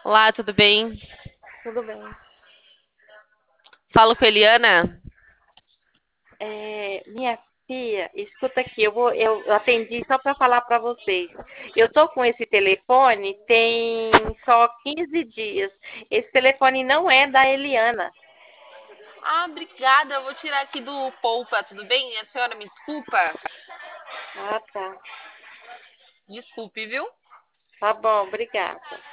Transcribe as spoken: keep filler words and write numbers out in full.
Olá, tudo bem? Tudo bem. Falo com a Eliana. É, minha filha, escuta aqui, eu vou, eu atendi só para falar para vocês. Eu tô com esse telefone tem só quinze dias. Esse telefone não é da Eliana. Ah, obrigada. Eu vou tirar aqui do Poupa, tudo bem? A senhora me desculpa? Ah, tá. Desculpe, viu? Tá bom, obrigada.